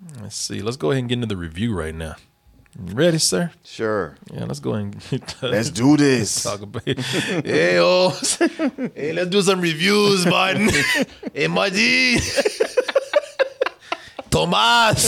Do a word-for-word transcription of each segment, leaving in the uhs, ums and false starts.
Let's see. Let's go ahead and get into the review right now. You ready, sir? Sure. Yeah, let's go ahead and let's do this. Talk about it. Hey, oh, hey, let's do some reviews, Martin. Hey, Marty. Tomas.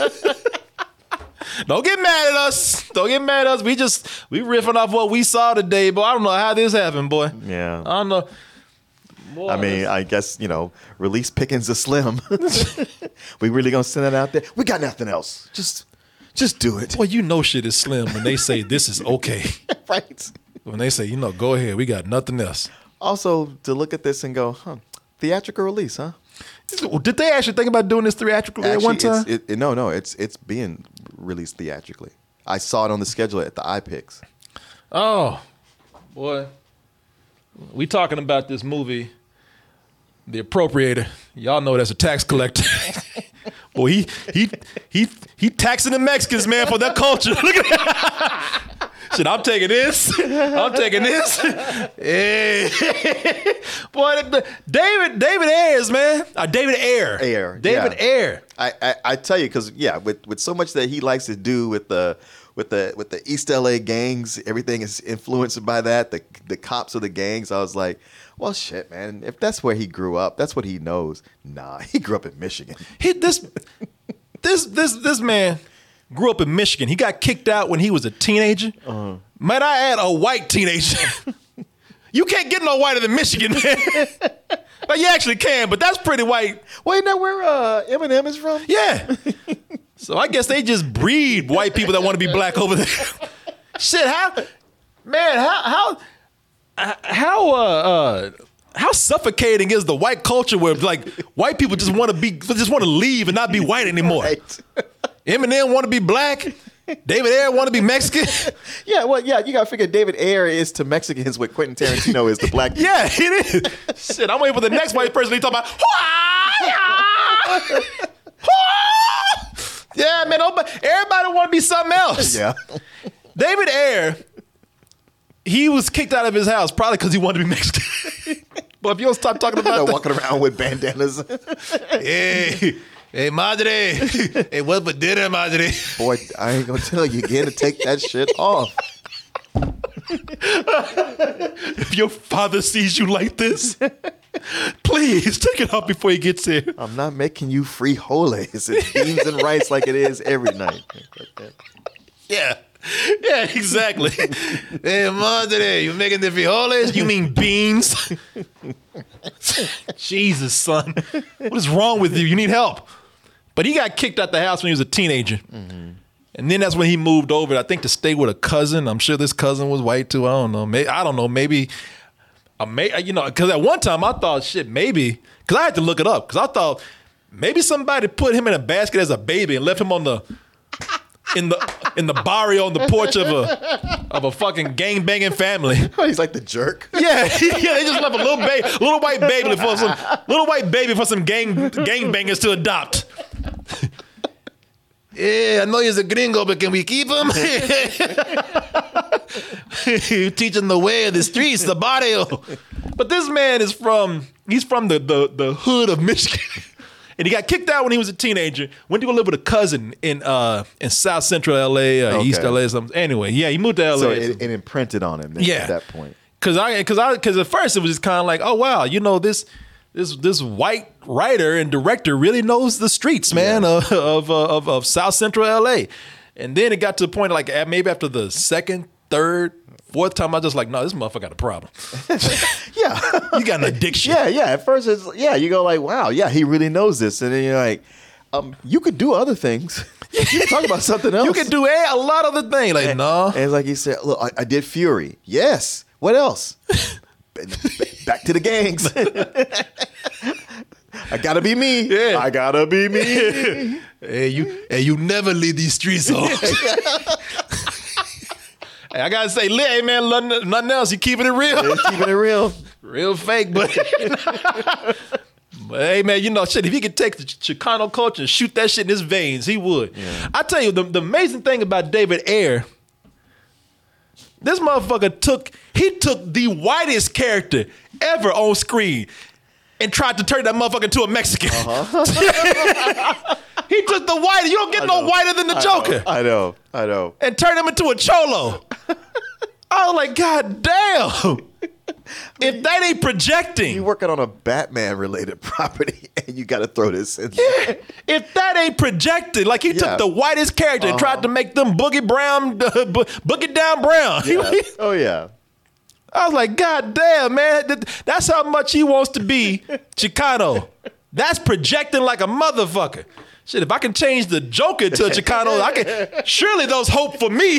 Don't get mad at us. Don't get mad at us. We just we riffing off what we saw today, boy. I don't know how this happened, boy. Yeah. I don't know. Boy, I mean, I guess, you know, release pickings are slim. We really gonna send it out there? We got nothing else. Just just do it. Well, you know shit is slim when they say this is okay. Right. When they say, you know, go ahead, we got nothing else. Also, to look at this and go, huh, theatrical release, huh? Did they actually think about doing this theatrically Actually, at one time? It's, it, no, no, it's it's being released theatrically. I saw it on the schedule at the iPix. Oh, boy. We talking about this movie, The Appropriator. Y'all know that's a tax collector. Boy, he he he he taxing the Mexicans, man, for their culture. Look at that. Shit, I'm taking this. I'm taking this. Hey. Boy, David David Ayers, man. Uh, David Ayer. Ayer. David yeah. Ayer. I, I, I tell you, because, yeah, with, with so much that he likes to do with the with the with the East L A gangs, everything is influenced by that, the the cops of the gangs. I was like, well, shit, man. If that's where he grew up, that's what he knows. Nah, he grew up in Michigan. He, this, this, this, this man grew up in Michigan. He got kicked out when he was a teenager. Uh-huh. Might I add, a white teenager. You can't get no whiter than Michigan, man. Well, you actually can, but that's pretty white. Wait, now where uh, Eminem is from? Yeah. So I guess they just breed white people that want to be black over there. Shit, how, man, how, how, how, uh, uh, how suffocating is the white culture where like white people just want to be, just want to leave and not be white anymore? Right. Eminem want to be black. David Ayer want to be Mexican. Yeah, well, yeah, you got to figure David Ayer is to Mexicans what Quentin Tarantino is to black people. Yeah, it is. Shit, I'm waiting for the next white person to talk about. Yeah, man, everybody want to be something else. Yeah. David Ayer, he was kicked out of his house probably because he wanted to be Mexican. But if you don't stop talking about that, walking around with bandanas. Hey. Hey, madre. Hey, what for dinner, madre? Boy, I ain't gonna tell you again to take that shit off. If your father sees you like this, please take it off before he gets here. I'm not making you frijoles. It's beans and rice like it is every night. Yeah. Yeah, exactly. Hey, madre, you making the frijoles? You mean beans? Jesus, son. What is wrong with you? You need help. But he got kicked out the house when he was a teenager. Mm-hmm. And then that's when he moved over, I think, to stay with a cousin. I'm sure this cousin was white, too. I don't know. Maybe, I don't know. Maybe, I may, you know, because at one time I thought, shit, maybe, because I had to look it up. Because I thought maybe somebody put him in a basket as a baby and left him on the, in the in the barrio on the porch of a of a fucking gang banging family. Oh, he's like the jerk. Yeah, yeah. They just left a little baby, little white baby for some little white baby for some gang gang bangers to adopt. Yeah, I know he's a gringo, but can we keep him? You teach him the way of the streets, the barrio. But this man is from he's from the the the hood of Michigan. And he got kicked out when he was a teenager. Went to go live with a cousin in uh, in South Central L A, uh, okay. East L A, or something. Anyway, yeah, he moved to L A. So it, it imprinted on him. Yeah. At that point. Because I, because I, because at first it was just kind of like, oh wow, you know this, this, this white writer and director really knows the streets, man, yeah. of, of, of of South Central L A. And then it got to the point like maybe after the second, third, fourth time, I was just like, no, this motherfucker got a problem. Yeah. You got an addiction. Yeah, yeah. At first, it's, yeah, you go like, wow, yeah, he really knows this. And then you're like, um, you could do other things. You can talk about something else. You could do a, a lot of the things. Like, and, no. And it's like he said, look, I, I did Fury. Yes. What else? Back to the gangs. I gotta be me. Yeah. I gotta be me. Hey, you, hey, you never leave these streets off. Hey, I gotta say, hey man, nothing, nothing else. You keeping it real. Yeah, keeping it real. Real fake, but, but hey man, you know, shit, if he could take the Chicano culture and shoot that shit in his veins, he would. Yeah. I tell you, the, the amazing thing about David Ayer, this motherfucker took, he took the whitest character ever on screen and tried to turn that motherfucker into a Mexican. Uh-huh. He took the white. You don't get no whiter than the Joker. I know, I know. And turn him into a cholo. I was like, God damn. If that ain't projecting. You're working on a Batman-related property, and you got to throw this in Yeah. there. If that ain't projected, like he Yeah. took the whitest character and tried to make them boogie brown, uh, bo- boogie down brown. Yeah. Oh, yeah. I was like, God damn, man. That- That's how much he wants to be Chicano. That's projecting like a motherfucker. Shit, if I can change the Joker to a Chicano, I can. Surely those hope for me.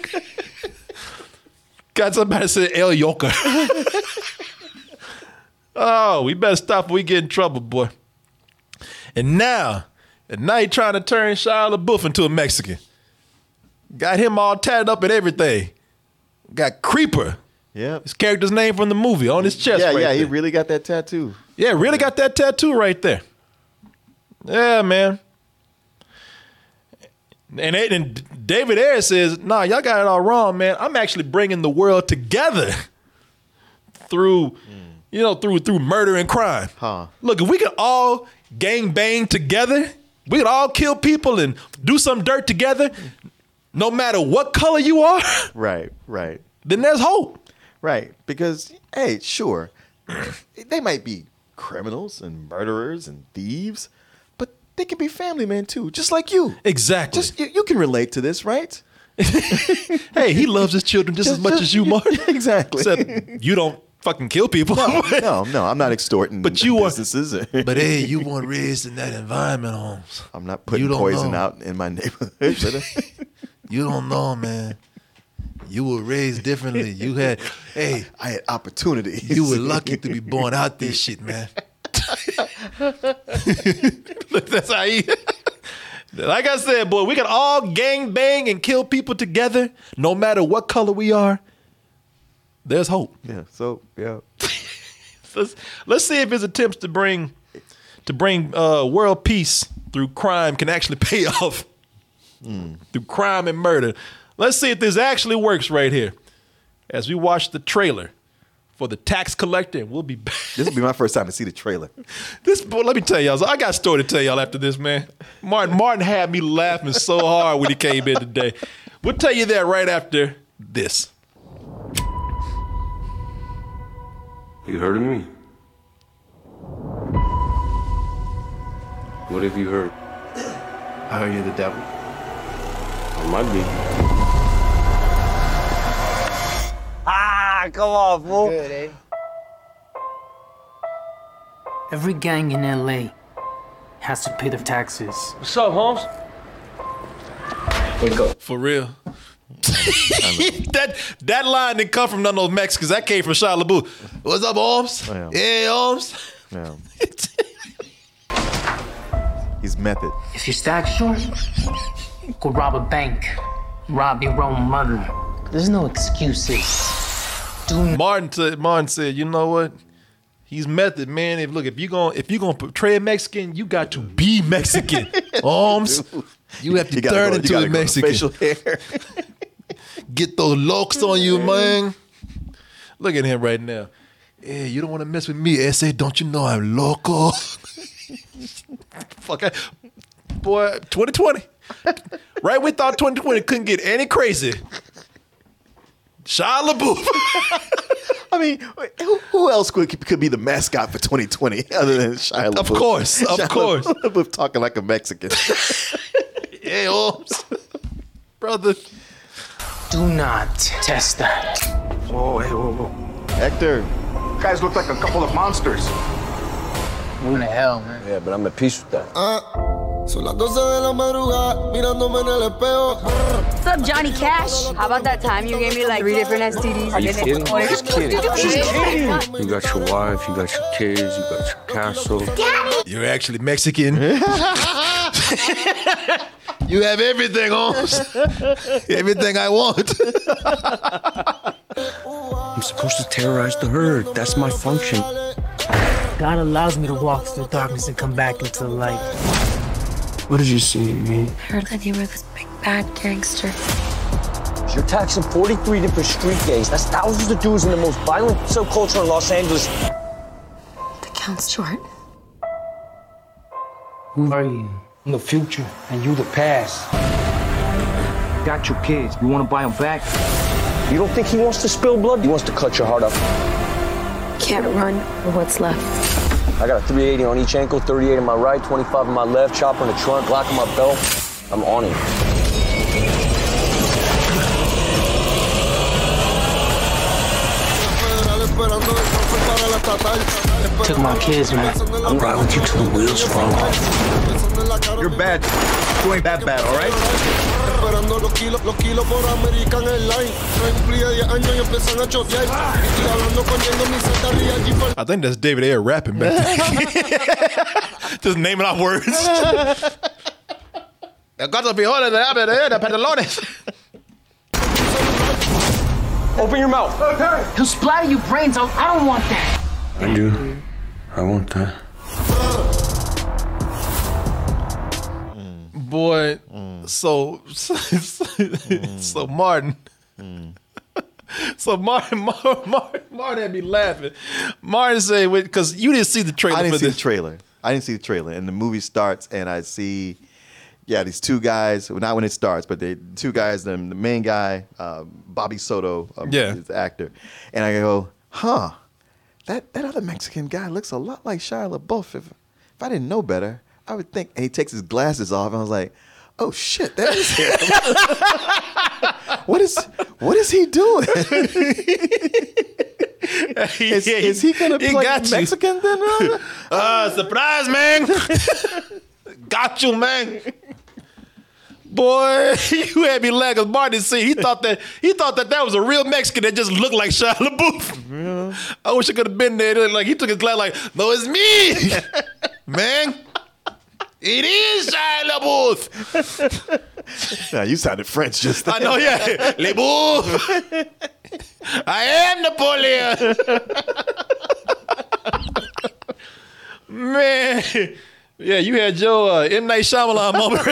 Got somebody said El Yoker. Oh, we better stop or we get in trouble, boy. And now, and now he trying to turn Shia LaBeouf into a Mexican. Got him all tatted up and everything. Got Creeper. Yeah. His character's name from the movie on his chest. Yeah, right yeah, he there. really got that tattoo. Yeah, really got that tattoo right there. Yeah, man. And, they, and David Ayer says, nah, y'all got it all wrong, man. I'm actually bringing the world together through, you know, through through murder and crime. Huh. Look, if we could all gang bang together, we could all kill people and do some dirt together, no matter what color you are, Right, right, then there's hope. right. Because, hey, sure, they might be criminals and murderers and thieves, but they can be family men too, just like you. Exactly. Just you, you can relate to this, right? Hey, he loves his children just, as much just- as you, Mark. Exactly. Except you don't fucking kill people. No, no, I'm not extorting But you are- businesses. But hey, you weren't raised in that environment, Holmes. I'm not putting You don't poison know. out in my neighborhood. You don't know, man. You were raised differently. You had, hey, I had opportunities. you were lucky to be born out this shit, man. Look, that's how he. Like I said, boy, we can all gang bang and kill people together, no matter what color we are. There's hope. Yeah. So yeah. Let's, let's see if his attempts to bring to bring uh, world peace through crime can actually pay off. Mm. Through crime and murder. Let's see if this actually works right here. As we watch the trailer for The Tax Collector, and we'll be back. This will be my first time to see the trailer. This boy, let me tell y'all, so I got a story to tell y'all after this, man. Martin Martin had me laughing so hard when he came in today. We'll tell you that right after this. You heard of me? What have you heard? I heard you're the devil. I might be. Ah, come on, fool. Good, eh? Every gang in L A has to pay their taxes. What's up, Holmes? Wake up. For real. that that line didn't come from none of those Mexicans. That came from Shia LaBeouf. What's up, Holmes? Oh, yeah. Yeah, Holmes. Yeah. He's method. If you're stack short, go rob a bank. Rob your own mother. There's no excuses. Do not Martin said, Martin said, you know what? He's method, man. If look, if you gonna if you gonna portray a Mexican, you got to be Mexican. Holmes, you have to You gotta turn go- you into gotta a go to Mexican. facial hair. Get those locks on you, man. Look at him right now. Yeah, you don't want to mess with me, S A. Don't you know I'm local? Fuck, I, boy, twenty twenty. Right, we thought twenty twenty couldn't get any crazy. Shia LaBeouf. I mean, who, who else could, could be the mascot for twenty twenty other than Shia LaBeouf? Of course, of Shia course. LaBeouf talking like a Mexican. Yeah, Holmes. Brother. do not test that. Whoa, hey, whoa, whoa. Hector. Guys look like a couple of monsters. What the hell, man? Yeah, but I'm at peace with that. Son las doce de la madrugada, mirándome en el espejo. What's up, Johnny Cash? How about that time you gave me like three different S T Ds? Are you kidding? Just kidding. She's kidding. You got your wife, you got your kids, you got your castle. You're actually Mexican. You have everything, Holmes. Everything I want. I'm supposed to terrorize the herd. That's my function. God allows me to walk through the darkness and come back into the light. What did you see in me? I heard that you were this big bad gangster. You're taxing forty-three different street gangs. That's thousands of dudes in the most violent subculture in Los Angeles. The Count Short. Who are you? I'm the future, and you the past. Got your kids. You want to buy them back? You don't think he wants to spill blood? He wants to cut your heart up. Can't run with what's left. I got a three eighty on each ankle, thirty-eight on my right, twenty-five on my left, chopper in the trunk, Glock on my belt. I'm on it. Took my kids, man. I'm riding with you till the wheels fall off. You're bad. You ain't that bad, all right? I think that's David Ayer rapping back there. Just naming out words. Open your mouth. He'll splatter you brains out. I don't want that. I do. I want that. Boy, so so, so Martin, so Martin, Martin, Martin, Martin had me laughing. Martin said, because you didn't see the trailer. I didn't for see this. the trailer. I didn't see the trailer, and the movie starts, and I see, yeah, these two guys. Well, not when it starts, but the two guys. The, the main guy, uh, Bobby Soto, um, Yeah. is the actor, and I go, huh, that that other Mexican guy looks a lot like Shia LaBeouf. If if I didn't know better, I would think. And he takes his glasses off, and I was like, oh shit, that is him. What is what is he doing? is, Yeah, is he gonna he play got you. Mexican then? Uh, surprise, man. Got you, man. Boy, you had me laughing. Martin see, he thought that he thought that that was a real Mexican that just looked like Shia LaBeouf. Yeah. I wish I could have been there. Like he took his glass, like, no, it's me, man. It is Shia LaBeouf. Yeah, you sounded French just then. I know, yeah. LaBeouf. I am Napoleon. Man, yeah, you had your uh, M. Night Shyamalan moment.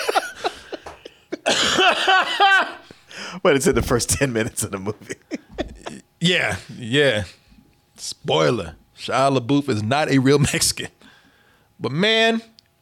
But it's in the first ten minutes of the movie. Yeah, yeah. Spoiler. Shia LaBeouf is not a real Mexican. But man,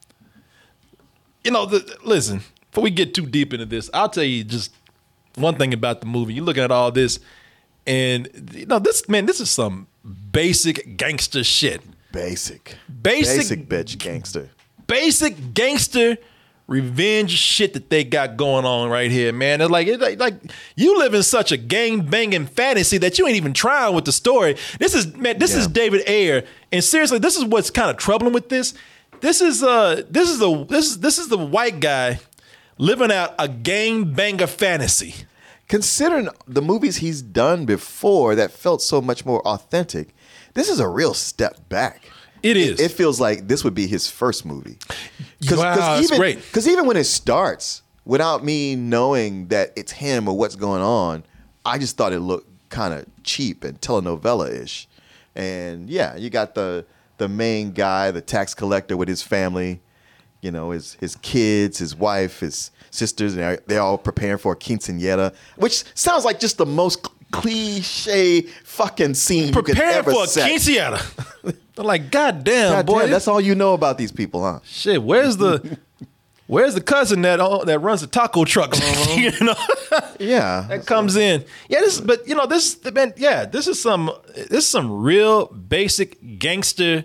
you know, the, listen, before we get too deep into this, I'll tell you just one thing about the movie. You're looking at all this, and, you know, this, man, this is some basic gangster shit. Basic. Basic. Basic bitch gangster. Basic gangster revenge shit that they got going on right here, man. It's like, it's like, like you live in such a gang banging fantasy that you ain't even trying with the story. This is, man, this Yeah. is David Ayer, and seriously, this is what's kind of troubling with this. This is uh, this is the this is this is the white guy living out a gang banger fantasy. Considering the movies he's done before that felt so much more authentic, this is a real step back. It is. It, it feels like this would be his first movie. Wow, that's even, great. Because even when it starts, without me knowing that it's him or what's going on, I just thought it looked kind of cheap and telenovela-ish. And yeah, you got the the main guy, the tax collector with his family, you know, his his kids, his wife, his sisters, and they're, they're all preparing for a quinceañera, which sounds like just the most cliche fucking scene you could Preparing ever for a set. quinceañera. They're like, God damn, God boy, damn, that's all you know about these people, huh? shit. Where's the where's the cousin that uh, that runs the taco trucks? you know. Yeah. That comes in, yeah. This, but you know, this, man, yeah. This is some, this is some real basic gangster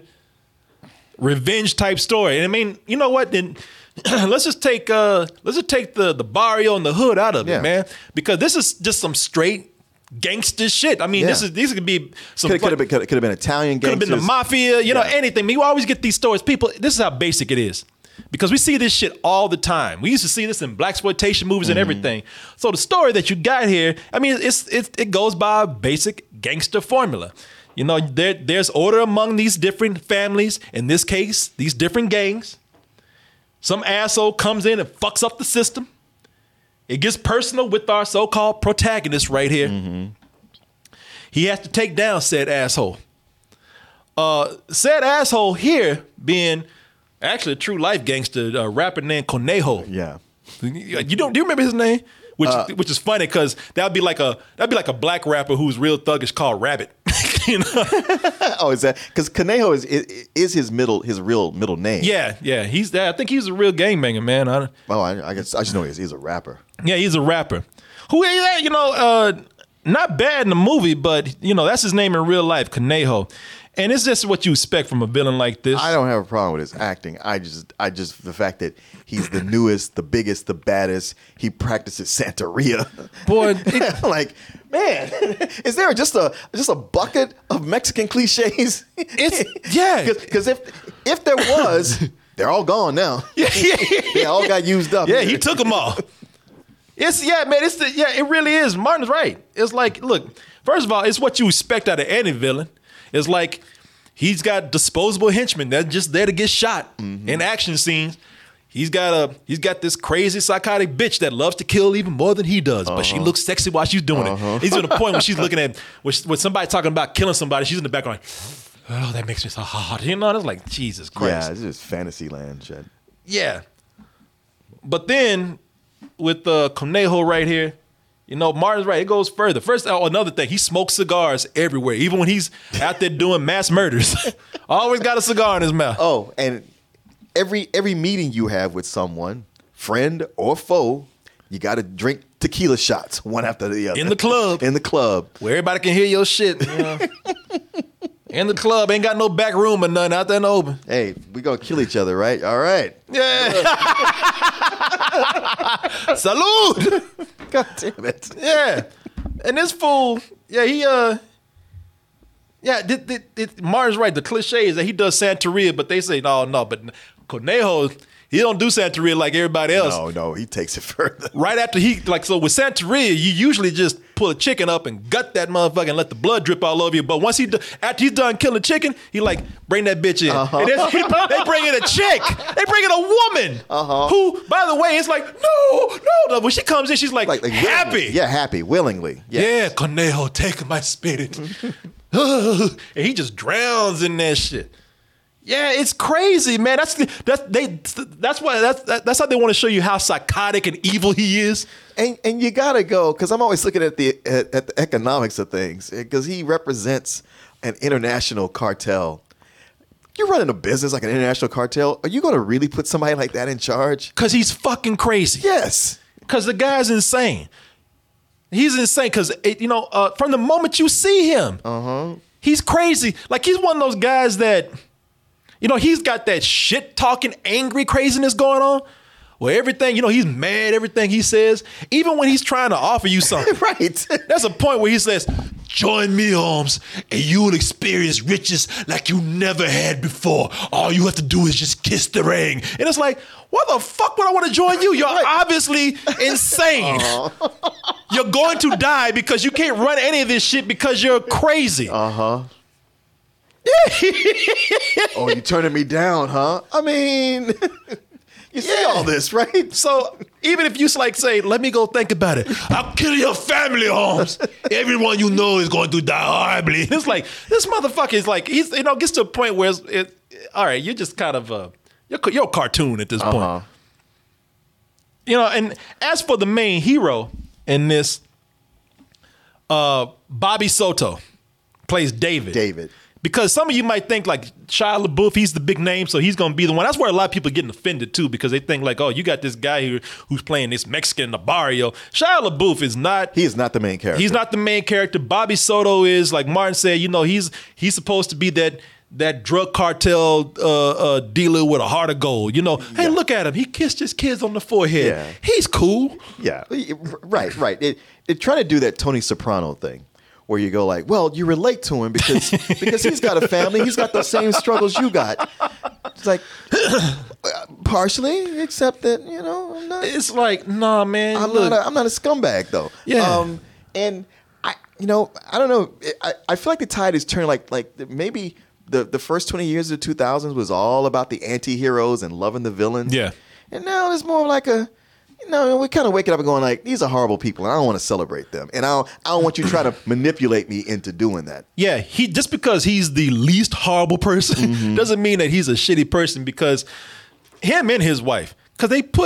revenge type story. And I mean, you know what? Then let's just take, uh, let's just take the the barrio and the hood out of Yeah. it, man, because this is just some straight gangster shit. I mean, Yeah. this is these could be some. Could have been, could have been Italian Could have gangsters. been the mafia, you know, Yeah. anything. I mean, you always get these stories. People, this is how basic it is. Because we see this shit all the time. We used to see this in blaxploitation movies and everything. So the story that you got here, I mean, it's, it's it goes by a basic gangster formula. You know, there there's order among these different families. In this case, these different gangs. Some asshole comes in and fucks up the system. It gets personal with our so-called protagonist right here. He has to take down said asshole. Uh, said asshole here being actually a true life gangster, a rapper named Conejo. Yeah. You don't? Do you remember his name? Which which is funny because that'd be like a that'd be like a black rapper who's real thuggish called Rabbit. You know? Oh, is that because Conejo is, is is his middle his real middle name? Yeah, yeah. He's I think he's a real gangbanger, man. I, Oh, I, I guess I just know he's, he's a rapper. yeah, he's a rapper. Who you know, uh, not bad in the movie, but you know that's his name in real life, Conejo. And it's just what you expect from a villain like this. I don't have a problem with his acting. I just, I just, the fact that he's the newest, the biggest, the baddest. He practices Santeria. Boy, it, like, man, is there just a just a bucket of Mexican cliches? It's yeah. Because if if there was, they're all gone now. Yeah, yeah, they all got used up. Yeah, he took them all. It's yeah, man. It's the, yeah, it really is. Martin's right. It's like, look, first of all, it's what you expect out of any villain. It's like he's got disposable henchmen that's just there to get shot mm-hmm. in action scenes. He's got a he's got this crazy psychotic bitch that loves to kill even more than he does, uh-huh. but she looks sexy while she's doing uh-huh. it. He's to the point when she's looking at when, when somebody talking about killing somebody, she's in the background like, oh, that makes me so hot. You know, it's like Jesus Christ. Yeah, it's just fantasy land shit. Yeah, but then with uh, Conejo right here. You know, Martin's right. It goes further. First, oh, another thing, he smokes cigars everywhere, even when he's out there doing mass murders. Always got a cigar in his mouth. Oh, and every every meeting you have with someone, friend or foe, you got to drink tequila shots one after the other. In the club. In the club. Where everybody can hear your shit. You know? In the club. Ain't got no back room or nothing out there in the open. Hey, we going to kill each other, right? All right. Yeah. Salud. God damn it. Yeah. And this fool, yeah, he, uh, yeah, th- th- th- Martin's right. The cliche is that he does Santeria, but they say, no, no, but Conejo, he don't do Santeria like everybody else. No, no, he takes it further. Right after he, like, so with Santeria, you usually just pull a chicken up and gut that motherfucker and let the blood drip all over you. But once he, do, after he's done killing the chicken, he like, bring that bitch in. Uh-huh. And he, they bring in a chick. They bring in a woman uh-huh. who, by the way, it's like, no, no. When she comes in, she's like, like, like happy. Willingly. Yeah, happy, willingly. Yes. Yeah, Conejo, take my spirit. And he just drowns in that shit. Yeah, it's crazy, man. That's that's they. That's why that's that's how they want to show you how psychotic and evil he is. And and you gotta go because I'm always looking at the at, at the economics of things because he represents an international cartel. You're running a business like an international cartel. Are you going to really put somebody like that in charge? Because he's fucking crazy. Yes. Because the guy's insane. He's insane because you know uh, from the moment you see him, uh-huh. he's crazy. Like he's one of those guys that. You know, he's got that shit talking, angry craziness going on where everything, you know, he's mad, everything he says, even when he's trying to offer you something. Right. There's a point where he says, join me, Holmes, and you will experience riches like you never had before. All you have to do is just kiss the ring. And it's like, why the fuck would I want to join you? You're obviously insane. Uh-huh. You're going to die because you can't run any of this shit because you're crazy. Uh-huh. Oh, you turning me down, huh? I mean, you see yeah. all this, right? So even if you like say, let me go think about it. I'll kill your family, Holmes. Everyone you know is going to die horribly. It's like, this motherfucker is like, he's, you know, gets to a point where it's, it, all right, you're just kind of a, you're, you're a cartoon at this uh-huh. point. You know, and as for the main hero in this, uh, Bobby Soto plays David. David. Because some of you might think like Shia LaBeouf, he's the big name, so he's going to be the one. That's where a lot of people are getting offended too, because they think like, oh, you got this guy here who's playing this Mexican in the barrio. Shia LaBeouf is not. He is not the main character. He's not the main character. Bobby Soto is, like Martin said, you know, he's he's supposed to be that that drug cartel uh, uh, dealer with a heart of gold. You know, hey, yeah. look at him. He kissed his kids on the forehead. Yeah. He's cool. Yeah, right, right. It, it trying to do that Tony Soprano thing. Where you go like, well, you relate to him because because he's got a family, he's got the same struggles you got. It's like partially, except that you know, I'm not. It's like, nah, man. I'm look. not. A, I'm not a scumbag though. Yeah. Um, and I, you know, I don't know. I, I feel like the tide is turning. Like like maybe the the first twenty years of the two thousands was all about the anti-heroes and loving the villains. Yeah. And now it's more like a. No, we're kind of waking up and going like, these are horrible people, and I don't want to celebrate them, and I don't, I don't want you to try to manipulate me into doing that. Yeah, he just because he's the least horrible person mm-hmm. doesn't mean that he's a shitty person. Because him and his wife, because they put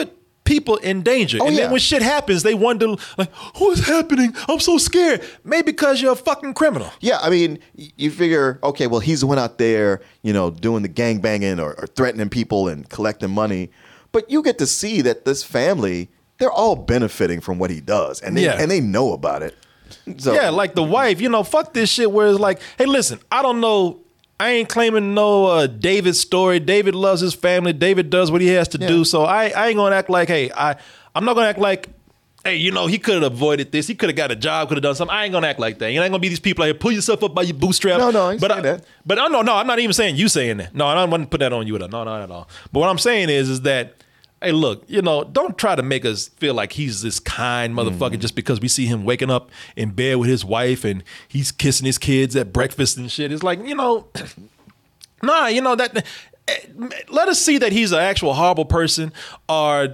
people in danger. Oh, and yeah. then when shit happens, they wonder, like, what's happening? I'm so scared. Maybe because you're a fucking criminal. Yeah, I mean, y- you figure, okay, well, he's the one out there, you know, doing the gangbanging or, or threatening people and collecting money. But you get to see that this family, they're all benefiting from what he does. And they, Yeah. and they know about it. So, Yeah, like the wife, you know, fuck this shit where it's like, hey, listen, I don't know. I ain't claiming no uh, David story. David loves his family. David does what he has to Yeah. do. So I, I ain't gonna act like, hey, I, I'm not gonna act like, hey, you know, he could have avoided this. He could have got a job, could have done something. I ain't gonna act like that. You ain't gonna be these people out here, pull yourself up by your bootstraps. No, no, I ain't but saying I, that. But I no, no, I'm not even saying you saying that. No, I don't want to put that on you at all. No, not at all. But what I'm saying is, is that, hey, look, you know, don't try to make us feel like he's this kind motherfucker just because we see him waking up in bed with his wife and he's kissing his kids at breakfast and shit. It's like, you know, nah, you know, that. Let us see that he's an actual horrible person, or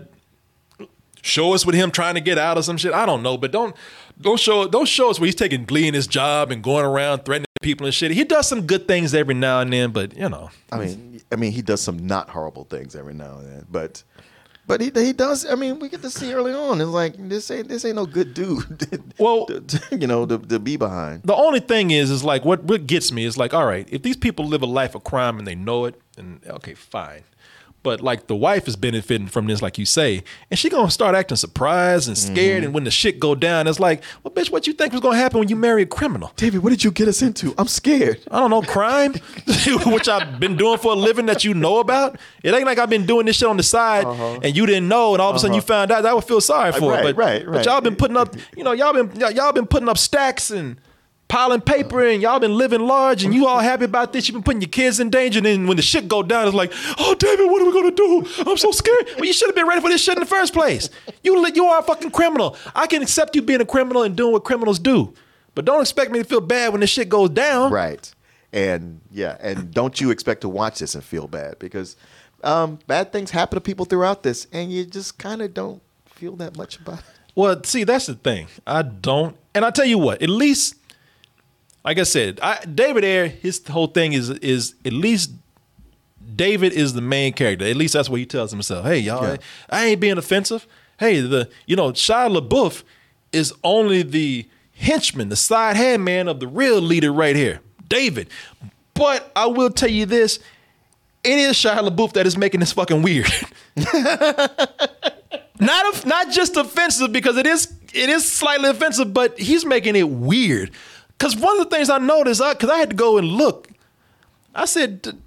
show us with him trying to get out of some shit. I don't know, but don't don't show don't show us where he's taking glee in his job and going around threatening people and shit. He does some good things every now and then, but you know, I mean, I mean, he does some not horrible things every now and then, but but he he does. I mean, we get to see early on. It's like this ain't this ain't no good dude. Well, to, to, you know, to, to be behind. the only thing is, is like what what gets me is like, all right, if these people live a life of crime and they know it, then okay, fine. But like the wife is benefiting from this, like you say, and she gonna start acting surprised and scared. Mm-hmm. And when the shit go down, it's like, well, bitch, what you think was gonna happen when you marry a criminal? David, what did you get us into? I'm scared. I don't know, crime, which I've been doing for a living that you know about. It ain't like I've been doing this shit on the side Uh-huh. and you didn't know, and all of a sudden you found out. I would feel sorry for Right, it. But, right, but right. y'all been putting up, you know, y'all been y'all y'all been putting up stacks and piling paper, and y'all been living large, and you all happy about this. You've been putting your kids in danger, and then when the shit go down, it's like, oh, David, what are we gonna do? I'm so scared. Well, you should have been ready for this shit in the first place. You you are a fucking criminal. I can accept you being a criminal and doing what criminals do, but don't expect me to feel bad when the shit goes down. Right. And yeah, and don't you expect to watch this and feel bad, because um, bad things happen to people throughout this, and you just kind of don't feel that much about it. Well, see, that's the thing. I don't, and I tell you what, at least, like I said, I, David Ayer, his whole thing is is at least David is the main character. At least that's what he tells himself. Hey, y'all, Yeah. I, I ain't being offensive. Hey, the you know Shia LaBeouf is only the henchman, the side hand man of the real leader right here, David. But I will tell you this: it is Shia LaBeouf that is making this fucking weird. Not not just offensive, because it is it is slightly offensive, but he's making it weird. Because one of the things I noticed, because I, I had to go and look, I said, D-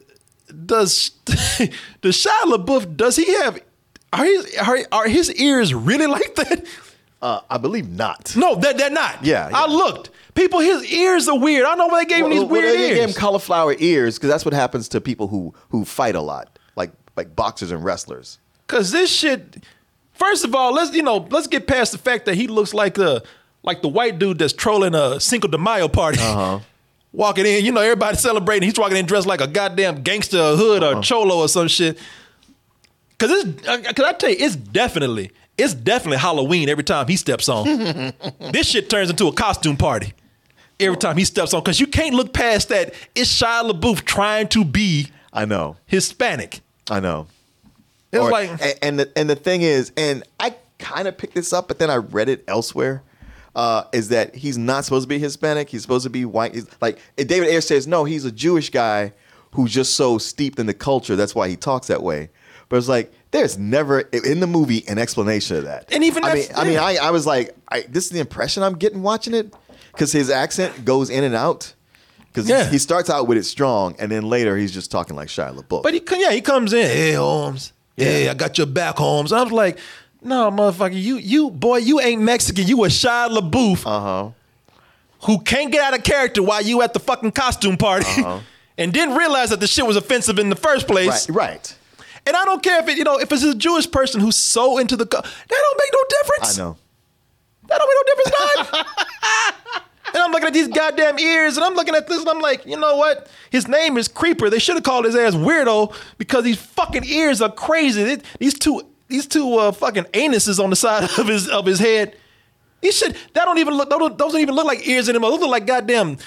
does does Shia LaBeouf, does he have, are his, are, are his ears really like that? Uh, I believe not. No, they're, they're not. Yeah, yeah. I looked. People, his ears are weird. I don't know why they gave him these Well, weird they ears. gave him cauliflower ears because that's what happens to people who who fight a lot, like like boxers and wrestlers. Cause this shit, first of all, let's you know, let's get past the fact that he looks like the like the white dude that's trolling a Cinco de Mayo party. Uh-huh. Walking in, you know, everybody celebrating. He's walking in dressed like a goddamn gangster or hood or cholo or some shit. Cause it's, cause I tell you, it's definitely, it's definitely Halloween every time he steps on. This shit turns into a costume party every time he steps on. Cause you can't look past that. It's Shia LaBeouf trying to be I know. Hispanic. I know. It's Or- like, and, and the and the thing is, and I kind of picked this up, but then I read it elsewhere. Uh, is that he's not supposed to be Hispanic? He's supposed to be white. He's, like and David Ayer says, no, he's a Jewish guy who's just so steeped in the culture. That's why he talks that way. But it's like there's never in the movie an explanation of that. And even I mean, that's- I mean, yeah. I, I was like, I, this is the impression I'm getting watching it because his accent goes in and out. Because Yeah. he starts out with it strong, and then later he's just talking like Shia LaBeouf. but he, yeah, he comes in, hey, Holmes. Yeah, I got your back, Holmes. I was like, no, motherfucker, you, you, boy, you ain't Mexican. You a Shia LaBeouf uh-huh. who can't get out of character while you at the fucking costume party Uh-huh. and didn't realize that the shit was offensive in the first place. Right, right. And I don't care if it, you know, if it's a Jewish person who's so into the, co- that don't make no difference. I know. That don't make no difference, dog. And I'm looking at these goddamn ears, and I'm looking at this, and I'm like, you know what? His name is Creeper. They should have called his ass Weirdo because these fucking ears are crazy. They- these two, these two uh, fucking anuses on the side of his of his head. He should. That don't even look. Those don't, those don't even look like ears anymore. Those look like goddamn,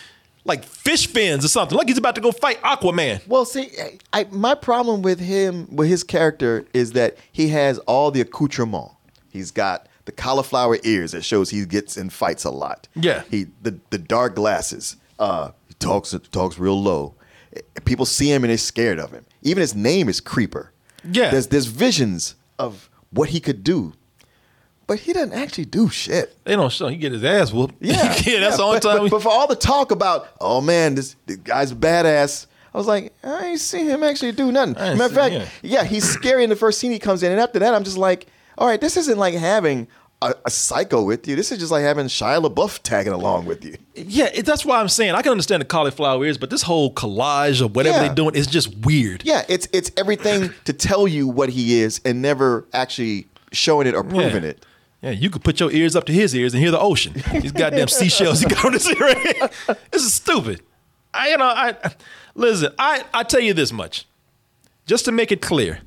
like fish fins or something. Like he's about to go fight Aquaman. Well, see, I, my problem with him, with his character, is that he has all the accoutrement. He's got the cauliflower ears that shows he gets in fights a lot. Yeah. He the the dark glasses. Uh, he talks talks real low. People see him and they're scared of him. Even his name is Creeper. Yeah. There's there's visions of what he could do, but he doesn't actually do shit. They don't show. He get his ass whooped. Yeah, yeah. That's yeah, the only but, time. But, we, but for all the talk about, oh man, this, this guy's badass. I was like, I ain't seen him actually do nothing. I ain't Matter of seen- fact, yeah, he's scary in the first scene he comes in, and after that, I'm just like, all right, this isn't like having a, a psycho with you. This is just like having Shia LaBeouf tagging along with you. yeah, it, that's why I'm saying I can understand the cauliflower ears, but this whole collage of whatever Yeah. they're doing is just weird. Yeah, it's it's everything to tell you what he is and never actually showing it or proving Yeah. it. Yeah, you could put your ears up to his ears and hear the ocean. These goddamn seashells he got on his ear. Right? This is stupid. I, you know, I listen. I I tell you this much, just to make it clear.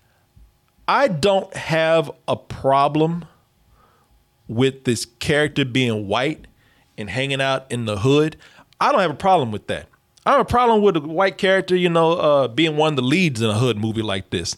I don't have a problem with this character being white and hanging out in the hood. I don't have a problem with that. I don't have a problem with a white character, you know, uh, being one of the leads in a hood movie like this.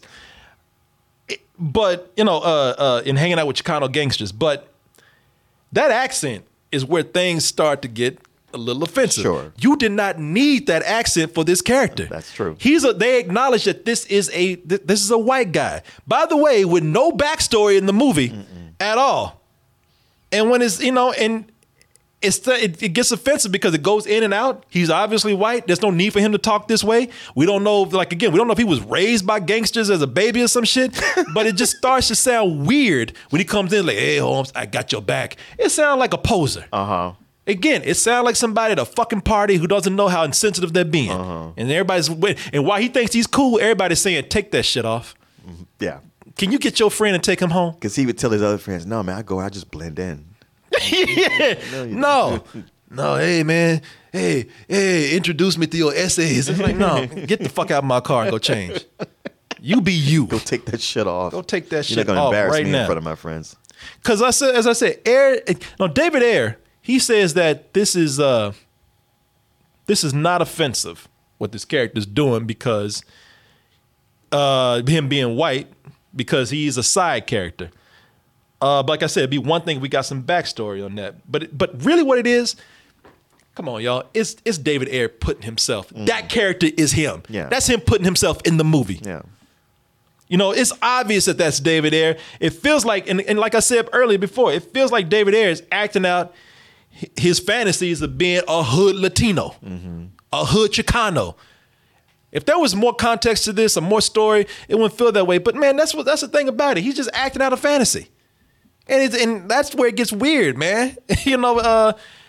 But, you know, uh, uh, in hanging out with Chicano gangsters. But that accent is where things start to get a little offensive. Sure. You did not need that accent for this character. That's true. He's a, they acknowledge that this is a th- this is a white guy. By the way, with no backstory in the movie Mm-mm. at all. And when it's, you know, and it's the, it, it gets offensive because it goes in and out. He's obviously white. There's no need for him to talk this way. We don't know, if, like, again, we don't know if he was raised by gangsters as a baby or some shit, but it just starts to sound weird when he comes in like, hey, Holmes, I got your back. It sounds like a poser. Uh-huh. Again, it sounds like somebody at a fucking party who doesn't know how insensitive they're being. Uh-huh. And everybody's, and while he thinks he's cool, everybody's saying, take that shit off. Yeah. Can you get your friend and take him home? Because he would tell his other friends, no, man, I go, I just blend in. yeah. No, no, hey, man. Hey, hey, introduce me to your essays. It's like, no, get the fuck out of my car and go change. You be you. Go take that shit off. Go take that You're shit not gonna off embarrass right me now. in front of my friends. Because I said, as I said, Ayer, no, David Ayer, he says that this is uh, this is not offensive what this character's doing because uh, him being white, because he's a side character. Uh, but like I said, it'd be one thing if we got some backstory on that. But it, but really, what it is, come on, y'all, it's it's David Ayer putting himself. Mm. That character is him. Yeah. That's him putting himself in the movie. Yeah. You know, it's obvious that that's David Ayer. It feels like, and, and like I said earlier before, it feels like David Ayer is acting out his fantasies of being a hood Latino, mm-hmm. a hood Chicano. If there was more context to this, or more story, it wouldn't feel that way. But man, that's what that's the thing about it. He's just acting out a fantasy, and it's, and that's where it gets weird, man. you know, uh,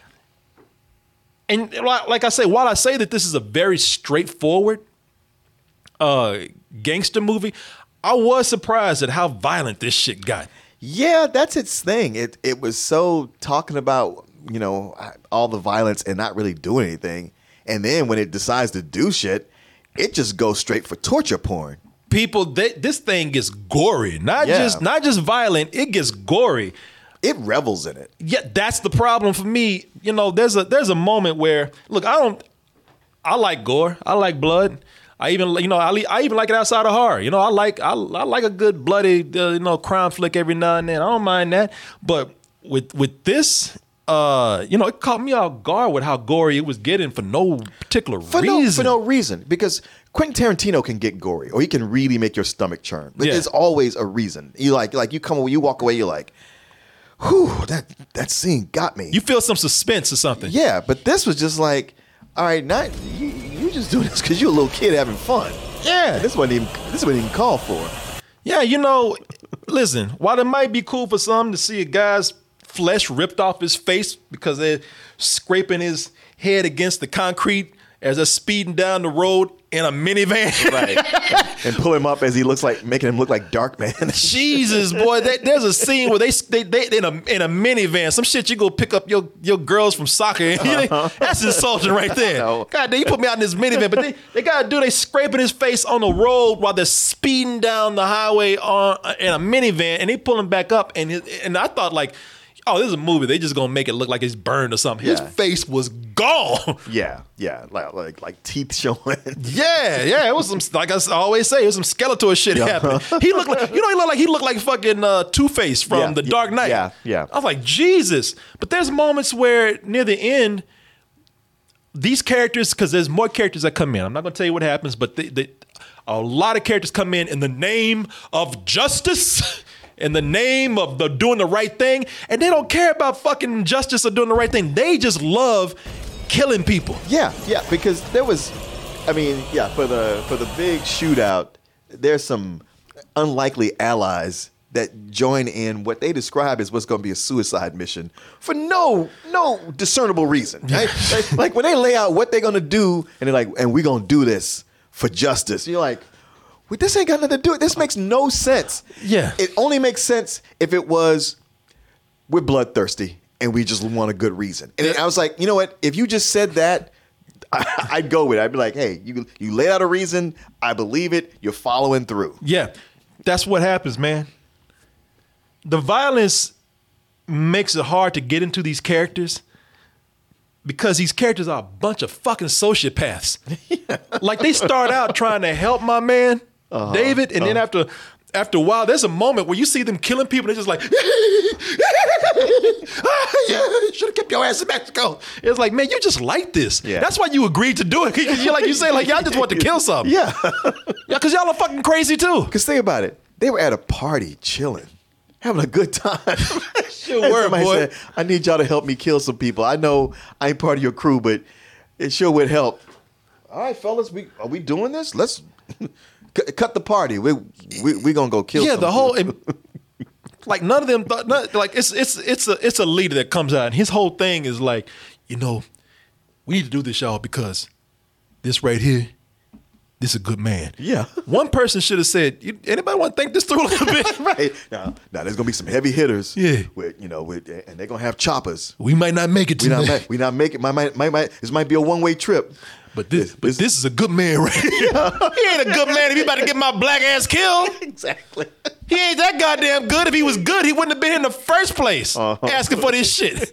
and like I say, while I say that this is a very straightforward uh, gangster movie, I was surprised at how violent this shit got. Yeah, that's its thing. It it was so talking about, you know, all the violence and not really doing anything. And then when it decides to do shit, it just goes straight for torture porn. People, they, this thing gets gory, not Yeah. just not just violent. It gets gory. It revels in it. Yeah, that's the problem for me. You know, there's a there's a moment where, look, I don't, I like gore. I like blood. I even, you know, I, I even like it outside of horror. You know, I like I, I like a good bloody, uh, you know, crime flick every now and then. I don't mind that. But with with this, uh, you know, it caught me off guard with how gory it was getting for no particular For reason. no, for no reason. Because Quentin Tarantino can get gory, or he can really make your stomach churn. But Yeah. there's always a reason. You like, like you come, you walk away, you're like, whew, that that scene got me. You feel some suspense or something. Yeah, but this was just like, all right, not you, you just doing this because you're a little kid having fun. Yeah. This wasn't even this wasn't even called for. Yeah, you know, listen, while it might be cool for some to see a guy's flesh ripped off his face because they're scraping his head against the concrete as they're speeding down the road in a minivan. Right. and pull him up as he looks like, making him look like Darkman. Jesus, boy, they, there's a scene where they they, they in a in a minivan, some shit you go pick up your your girls from soccer. Uh-huh. That's insulting right there. God damn, you put me out in this minivan, but they, they gotta do they scraping his face on the road while they're speeding down the highway on in a minivan, and they pull him back up, and his, and I thought like, oh, this is a movie. They just gonna make it look like it's burned or something. His Yeah. face was gone. Yeah, yeah, like like like teeth showing. Yeah, yeah. It was some, like I always say, it was some Skeletor shit happening. He looked like, you know, he looked like he looked like fucking uh, Two-Face from Yeah, The yeah, Dark Knight. yeah, yeah. I was like, Jesus. But there's moments where near the end, these characters, because there's more characters that come in. I'm not gonna tell you what happens, but they, they, a lot of characters come in in the name of justice. In the name of the doing the right thing, and they don't care about fucking justice or doing the right thing. They just love killing people. Yeah, yeah, because there was, I mean, yeah, for the for the big shootout, there's some unlikely allies that join in what they describe as what's going to be a suicide mission for no no discernible reason. Right? like, like when they lay out what they're going to do, and they're like, and we're going to do this for justice. You're like, well, this ain't got nothing to do with it. This makes no sense. Yeah. It only makes sense if it was, we're bloodthirsty and we just want a good reason. And then I was like, you know what? If you just said that, I, I'd go with it. I'd be like, hey, you you laid out a reason. I believe it. You're following through. Yeah, that's what happens, man. The violence makes it hard to get into these characters because these characters are a bunch of fucking sociopaths. Yeah. Like they start out trying to help my man, uh-huh, David, and uh-huh. then after after a while, there's a moment where you see them killing people, and they're just like, yeah, should have kept your ass in Mexico. It's like, man, you just like this. Yeah. That's why you agreed to do it. Because you like you say, like, y'all just want to kill something. Yeah. Yeah, because y'all are fucking crazy too. Because think about it. They were at a party chilling, having a good time. Sure were, boy. Said, I need y'all to help me kill some people. I know I ain't part of your crew, but it sure would help. All right, fellas, we are we doing this? Let's c- cut the party. We we we gonna go kill. Yeah, some the whole people. like none of them thought, none, like it's it's it's a it's a leader that comes out, and his whole thing is like, you know, we need to do this, y'all, because this right here, this is a good man. Yeah. One person should have said, anybody want to think this through a little bit? Right. Now, now there's gonna be some heavy hitters. Yeah. With you know, with and they're gonna have choppers. We might not make it We tonight. not we not make it. My might might might this might be a one way trip. But this, but this, this is a good man, right? He ain't a good man if he about to get my black ass killed. Exactly. He ain't that goddamn good. If he was good, he wouldn't have been here in the first place uh-huh. asking for this shit.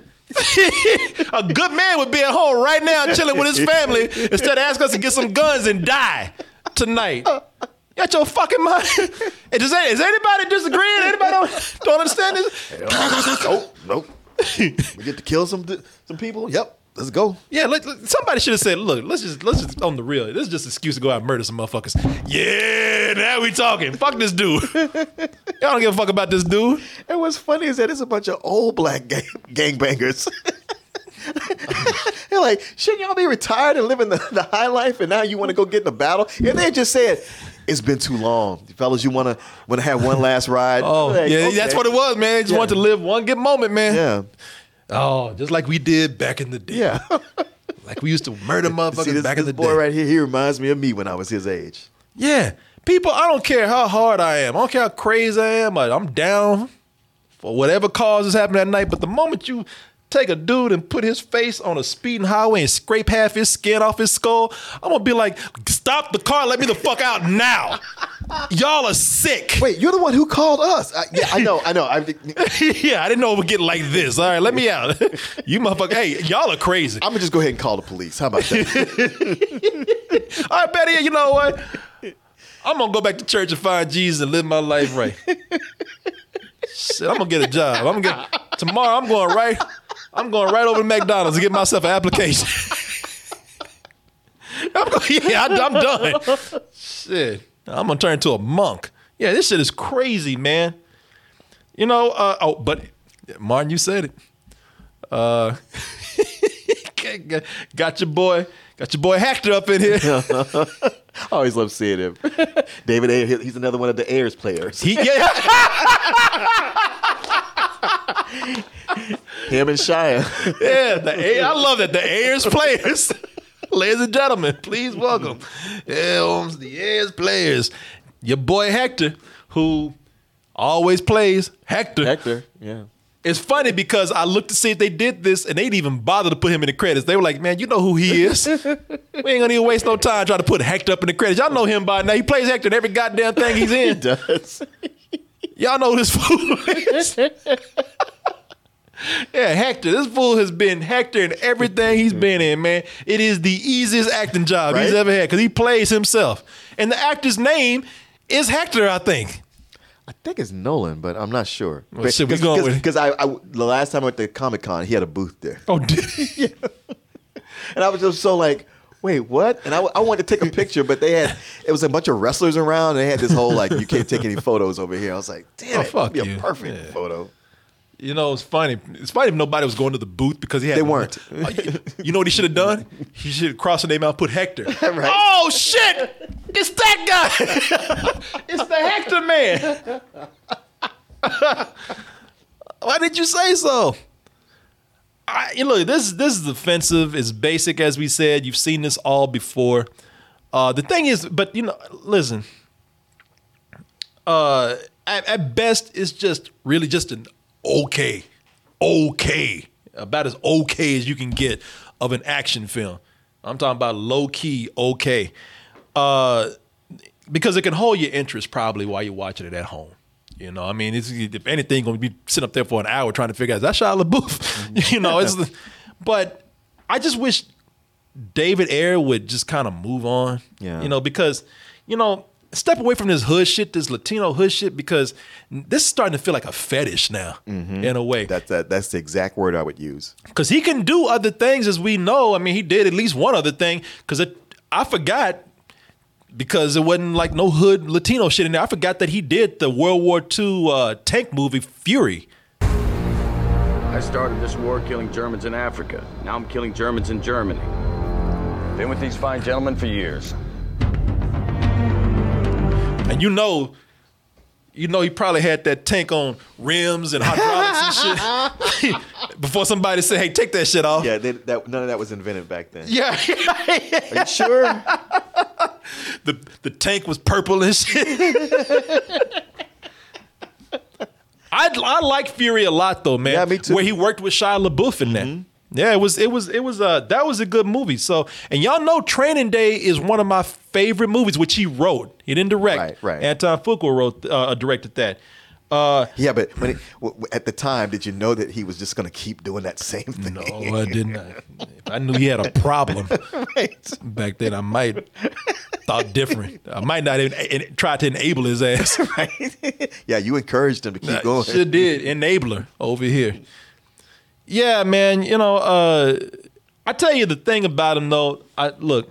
A good man would be at home right now chilling with his family instead of asking us to get some guns and die tonight. You got your fucking mind? Does, that, is anybody disagreeing? Anybody don't, don't understand this? Nope, nope. We get to kill some some people? Yep. Let's go. Yeah, let, let, somebody should have said, "Look, let's just let's just on the real. This is just an excuse to go out and murder some motherfuckers." Yeah, now we talking. Fuck this dude. Y'all don't give a fuck about this dude. And what's funny is that it's a bunch of old black gang gangbangers. They're like, shouldn't y'all be retired and living the, the high life, and now you want to go get in a battle? And they just said, it's been too long, fellas. You want to want to have one last ride? Oh, like, yeah, okay. That's what it was, man. They just yeah. wanted to live one good moment, man. Yeah. Oh, just like we did back in the day. Yeah. Like we used to murder motherfuckers See, this, back this in the boy day. right here, he reminds me of me when I was his age. Yeah. People, I don't care how hard I am. I don't care how crazy I am. I'm down for whatever cause is happening that night. But the moment you take a dude and put his face on a speeding highway and scrape half his skin off his skull, I'm going to be like, stop the car. Let me the fuck out now. Y'all are sick. Wait, you're the one who called us. I, yeah, I know, I know. I, yeah, I didn't know it would get like this. All right, let me out. You motherfucker. Hey, y'all are crazy. I'm going to just go ahead and call the police. How about that? All right, Betty, you know what? I'm going to go back to church and find Jesus and live my life right. Shit, I'm going to get a job. I'm gonna get tomorrow I'm going right I'm going right over to McDonald's and get myself an application. I'm going, yeah, I, I'm done. Shit. I'm going to turn into a monk. Yeah, this shit is crazy, man. You know, uh, oh, but Martin, you said it. Uh, got your boy, got your boy Hector up in here. I always love seeing him. David Ayer, he's another one of the Ayers players. He, yeah. Him and Shia. Yeah, the A- I love that. The Ayers players. Ladies and gentlemen, please welcome Elms, the Ayers players. Your boy Hector, who always plays Hector. Hector, yeah. It's funny because I looked to see if they did this and they didn't even bother to put him in the credits. They were like, man, you know who he is. We ain't gonna even waste no time trying to put Hector up in the credits. Y'all know him by now. He plays Hector in every goddamn thing he's in. He does. Y'all know who this fool is. Yeah, Hector. This fool has been Hector in everything he's been in, man. It is the easiest acting job Right? he's ever had because he plays himself. And the actor's name is Hector, I think. I think it's Nolan, but I'm not sure. Well, shit, we going with it. Because I, I, the last time I went to Comic Con, he had a booth there. Oh, did he? And I was just so like, wait, what? And I, I wanted to take a picture, but they had, it was a bunch of wrestlers around, and they had this whole, like, you can't take any photos over here. I was like, damn Oh, it, fuck that'd be you. a perfect Yeah. photo. You know, it's funny. It's funny if nobody was going to the booth because he had. They weren't. You know what he should have done? He should have crossed the name out and put Hector. Right. Oh, shit! It's that guy! It's the Hector man! Why did you say so? I, you know, this, this is offensive. It's basic, as we said. You've seen this all before. Uh, the thing is, but, you know, listen. Uh, at, at best, it's just really just an okay, okay, about as okay as you can get of an action film. I'm talking about low key okay, uh, because it can hold your interest probably while you're watching it at home. You know, I mean, it's, if anything, going to be sitting up there for an hour trying to figure out is that Shia LaBeouf. Mm-hmm. You know, it's but I just wish David Ayer would just kind of move on. Yeah. You know, because you know. Step away from this hood shit, this Latino hood shit, because this is starting to feel like a fetish now, Mm-hmm. in a way. That, that, that's the exact word I would use. Because he can do other things, as we know. I mean, he did at least one other thing. Because I forgot, because it wasn't like no hood Latino shit in there. I forgot that he did the World War Two uh, tank movie Fury. I started this war killing Germans in Africa. Now I'm killing Germans in Germany. Been with these fine gentlemen for years. And you know, you know, he probably had that tank on rims and hydraulics and shit before somebody said, "Hey, take that shit off." Yeah, they, that, none of that was invented back then. Yeah. Are you sure? the the tank was purple and shit. I I like Fury a lot though, man. Yeah, me too. Where he worked with Shia LaBeouf in that. Mm-hmm. Yeah, it was it was it was uh that was a good movie. So, and y'all know Training Day is one of my favorite movies, which he wrote. He didn't direct. Right, right. Anton Fuqua wrote uh, directed that. Uh, Yeah, but when it, w- w- at the time, did you know that he was just going to keep doing that same thing? no, I didn't. If I knew he had a problem Right. back then, I might thought different. I might not even en- try to enable his ass. Right. Yeah, you encouraged him to keep going. Sure did. Enabler over here. Yeah, man. You know, uh, I tell you the thing about him though. I look,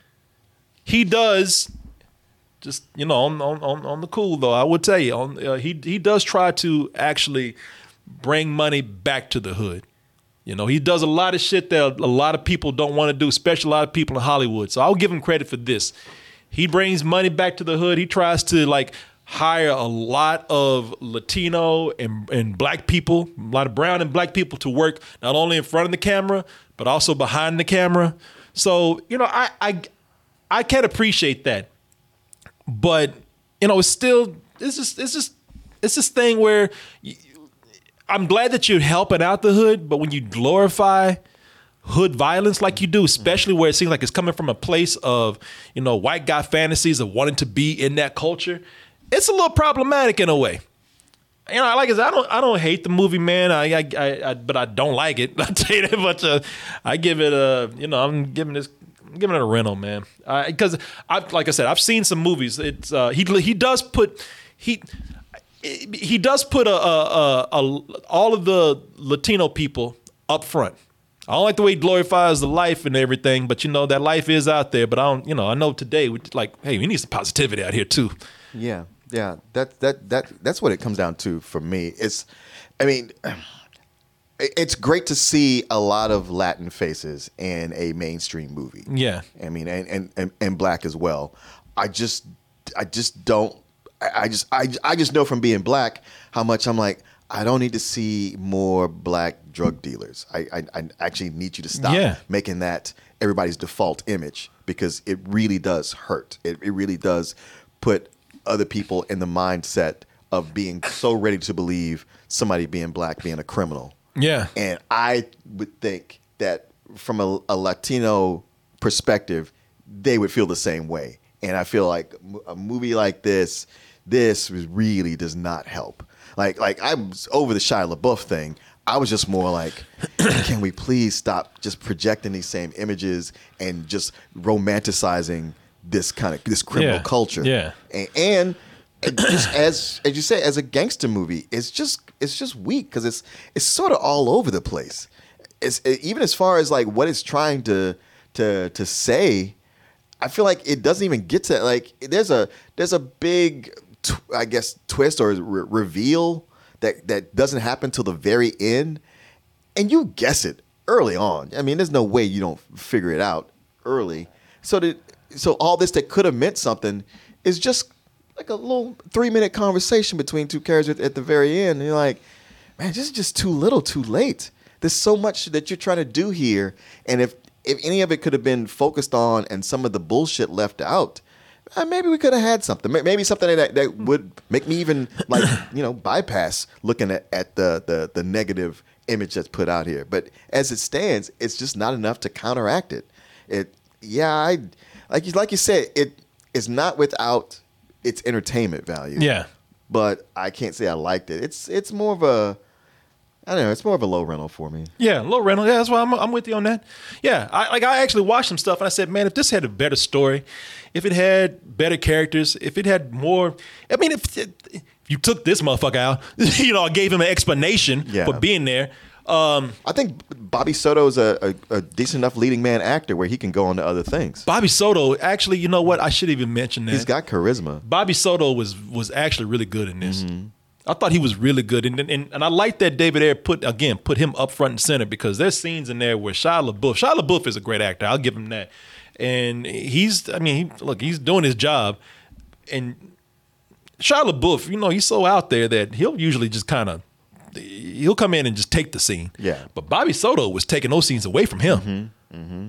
he does just you know on on on, on the cool though. I would tell you on uh, he he does try to actually bring money back to the hood. You know, he does a lot of shit that a lot of people don't want to do, especially a lot of people in Hollywood. So I'll give him credit for this. He brings money back to the hood. He tries to like hire a lot of Latino and, and black people, a lot of brown and black people to work not only in front of the camera, but also behind the camera. So, you know, I I, I can appreciate that. But, you know, it's still, it's just, it's just, it's this thing where you, I'm glad that you're helping out the hood, but when you glorify hood violence like you do, especially where it seems like it's coming from a place of, you know, white guy fantasies of wanting to be in that culture, it's a little problematic in a way. You know, like I said, I don't, I don't hate the movie, man. I, I, I, I but I don't like it. I'll tell you that much. Uh, I give it a, you know, I'm giving this, I'm giving it a rental, man. Because I, like I said, I've seen some movies. It's uh, he, he does put, he, he does put a, a, a, a all of the Latino people up front. I don't like the way he glorifies the life and everything, but you know that life is out there. But I don't, you know, I know today we like, hey, we need some positivity out here too. Yeah, yeah. That that that that's what it comes down to for me. It's, I mean, it's great to see a lot of Latin faces in a mainstream movie. Yeah, I mean, and and and, and black as well. I just I just don't. I, I just I I just know from being black how much I'm like, I don't need to see more black drug dealers. I, I, I actually need you to stop Yeah. making that everybody's default image, because it really does hurt. It, it really does put other people in the mindset of being so ready to believe somebody being black being a criminal. yeah, And I would think that from a, a Latino perspective, they would feel the same way. And I feel like a movie like this, this really does not help. Like, like I'm over the Shia LaBeouf thing. I was just more like, can we please stop just projecting these same images and just romanticizing this kind of this criminal Yeah. culture? Yeah. And, and it just as as you say, as a gangster movie, it's just it's just weak because it's it's sort of all over the place. It's even as far as like what it's trying to to to say. I feel like it doesn't even get to like there's a there's a big tw- I guess twist or re- reveal that that doesn't happen till the very end, and you guess it early on. I mean, there's no way you don't figure it out early. So that so all this that could have meant something is just like a little three minute conversation between two characters at the very end. And you're like, man, this is just too little, too late. There's so much that you're trying to do here, and if if any of it could have been focused on and some of the bullshit left out, uh, maybe we could have had something. Maybe something that, that would make me even like you know bypass looking at, at the, the the negative image that's put out here. But as it stands, it's just not enough to counteract it. It yeah, I like you like you said, it is not without its entertainment value. Yeah. But I can't say I liked it. It's it's more of a I don't know. It's more of a low rental for me. Yeah, low rental. Yeah, that's why I'm, I'm with you on that. Yeah, I like I actually watched some stuff and I said, man, if this had a better story, if it had better characters, if it had more, I mean, if, if you took this motherfucker out, you know, gave him an explanation Yeah. for being there. Um, I think Bobby Soto is a, a, a decent enough leading man actor where he can go on to other things. Bobby Soto, actually, you know what? I should even mention that. He's got charisma. Bobby Soto was was actually really good in this. I thought he was really good, and and, and I like that David Ayer put again put him up front and center because there's scenes in there where Shia LaBeouf, Shia LaBeouf is a great actor. I'll give him that, and he's I mean he, look he's doing his job, and Shia LaBeouf, you know he's so out there that he'll usually just kind of he'll come in and just take the scene. Yeah. But Bobby Soto was taking those scenes away from him. Mm-hmm. Mm-hmm.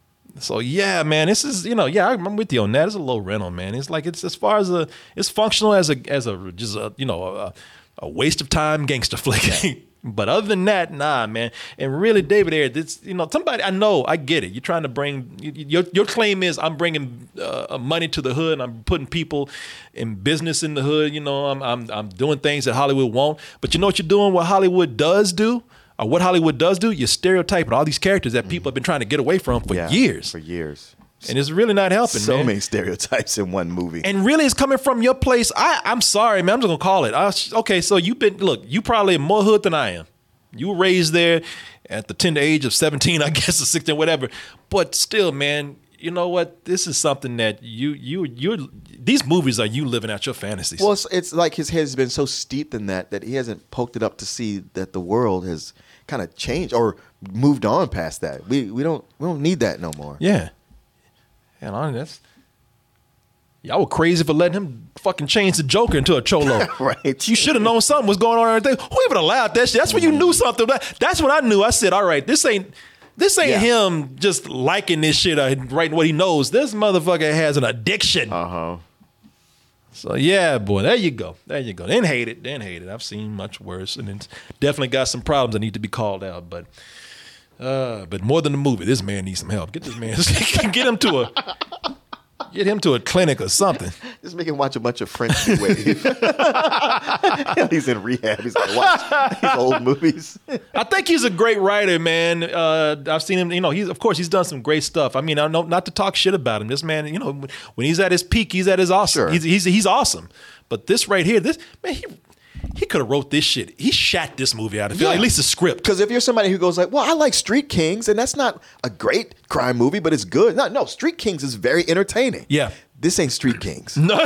So yeah, man, this is you know yeah I'm with you on that. It's a low rental, man. It's like it's as far as a it's functional as a as a just a you know a, a waste of time gangster flick. But other than that, nah, man. And really, David Ayer, this you know somebody I know I get it. You're trying to bring your your claim is I'm bringing uh, money to the hood. And I'm putting people in business in the hood. You know I'm I'm I'm doing things that Hollywood won't. But you know what you're doing? What Hollywood does do. Or what Hollywood does do, you're stereotyping all these characters that people have been trying to get away from for Yeah, years. For years. And it's really not helping, so man. many stereotypes in one movie. And really, it's coming from your place. I, I'm sorry, man. I'm just going to call it. I, okay, so you've been, look, you probably in more hood than I am. You were raised there at the tender age of seventeen, I guess, or sixteen, whatever. But still, man, you know what? This is something that you, you, you're, these movies are you living out your fantasies. Well, it's, it's like his head has been so steeped in that that he hasn't poked it up to see that the world has kind of changed or moved on past that. We we don't we don't need that no more. Yeah. And on that's y'all were crazy for letting him fucking change the Joker into a cholo. Right. You should have known something was going on right there. Who even allowed that shit? That's when you knew something. That's when I knew. I said, all right, this ain't this ain't Yeah. him just liking this shit or writing what he knows. This motherfucker has an addiction. Uh-huh. So yeah, boy, there you go. There you go. Then hate it. Then hate it. I've seen much worse, and it's definitely got some problems that need to be called out. But, uh, but more than the movie, this man needs some help. Get this man, get him to a, get him to a clinic or something. Just make him watch a bunch of French wave. He's in rehab. He's gonna watch these old movies. I think he's a great writer, man. Uh, I've seen him. You know, he's of course he's done some great stuff. I mean, I know not to talk shit about him. This man, you know, when he's at his peak, he's at his awesome. Sure. He's, he's he's awesome. But this right here, this man, he he could have wrote this shit. He shat this movie out of Yeah. at least the script. Because if you're somebody who goes like, well, I like Street Kings, and that's not a great crime movie, but it's good. No, no, Street Kings is very entertaining. Yeah. This ain't Street Kings. No.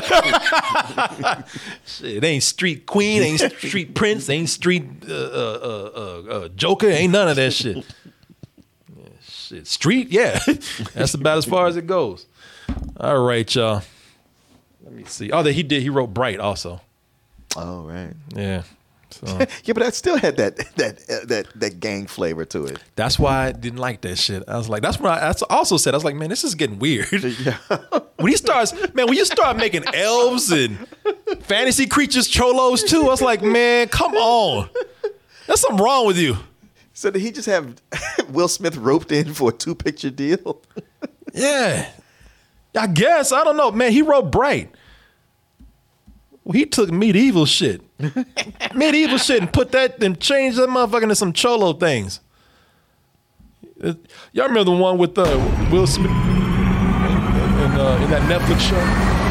Shit, it ain't Street Queen, ain't Street Prince, ain't Street uh, uh, uh, uh, Joker, ain't none of that shit. Yeah, shit. Street, yeah. That's about as far as it goes. All right, y'all. Let me see. Oh, that he did. He wrote Bright also. Oh, right. Yeah. So Yeah, but that still had that that uh, that that gang flavor to it. that's why I didn't like that shit. I was like, that's what I, I also said. I was like, man, this is getting weird. Yeah. When he starts, man, when you start making elves and fantasy creatures cholos too, I was like, man, come on. There's something wrong with you. So did he just have Will Smith roped in for a two picture deal? Yeah. I guess. I don't know. Man, he wrote Bright. Well, he took medieval shit medieval shit and put that and change that motherfucker into some cholo things. Uh, y'all remember the one with uh, Will Smith in, uh, in that Netflix show?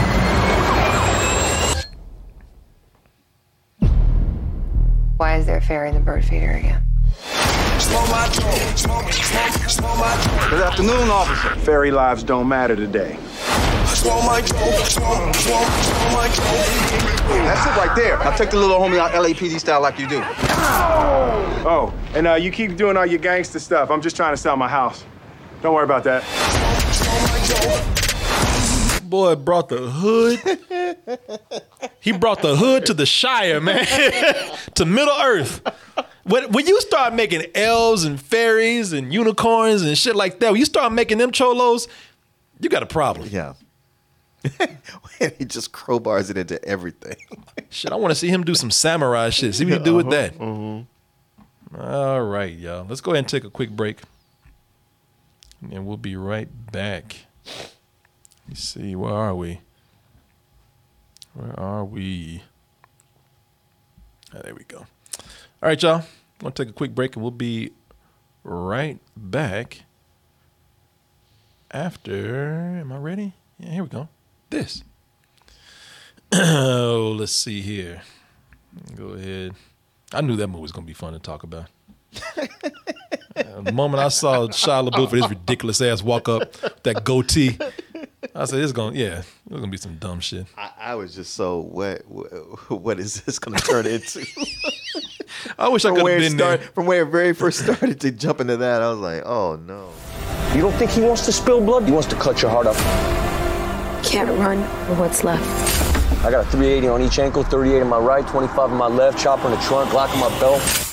Why is there a ferry in the bird feeder again? Good afternoon, officer. Ferry lives don't matter today. That's it right there. Now take the little homie out L A P D style like you do. Oh, and uh, you keep doing all your gangster stuff. I'm just trying to sell my house. Don't worry about that. Boy brought the hood. He brought the hood to the Shire, man. To Middle Earth. When, when you start making elves and fairies and unicorns and shit like that, when you start making them cholos, you got a problem. Yeah. He just crowbars it into everything. Shit, I want to see him do some samurai shit. See what he do with that. Uh-huh. All right, y'all. Let's go ahead and take a quick break. And we'll be right back. Let's see, where are we? Where are we? Oh, there we go. All right, y'all. I'm going to take a quick break and we'll be right back after. Am I ready? Yeah, here we go. This. Oh, let's see here. Go ahead. I knew that movie was going to be fun to talk about. Uh, the moment I saw Shia LaBeouf with his ridiculous ass walk up, that goatee, I said, "It's going, yeah, it's going to be some dumb shit." I, I was just so, what, what, what is this going to turn into? I wish I could have been start, there. From where it very first started to jump into that, I was like, oh no. You don't think he wants to spill blood? He wants to cut your heart up. Can't run with what's left. I got a three eighty on each ankle, thirty-eight on my right, twenty-five on my left, chopper in the trunk, Glock in my belt.